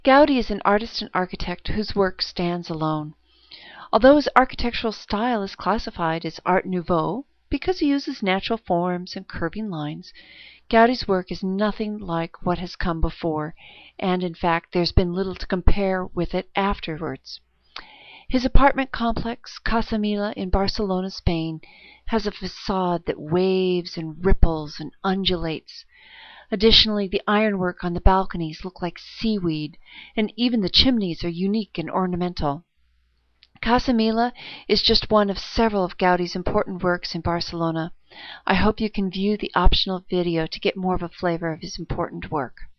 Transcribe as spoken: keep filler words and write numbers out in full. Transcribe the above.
Gaudí is an artist and architect whose work stands alone. Although his architectural style is classified as Art Nouveau because he uses natural forms and curving lines, Gaudí's work is nothing like what has come before, and in fact there's been little to compare with it afterwards. His apartment complex, Casa Mila in Barcelona, Spain, has a facade that waves and ripples and undulates. Additionally, the ironwork on the balconies look like seaweed, and even the chimneys are unique and ornamental. Casa Mila is just one of several of Gaudí's important works in Barcelona. I hope you can view the optional video to get more of a flavor of his important work.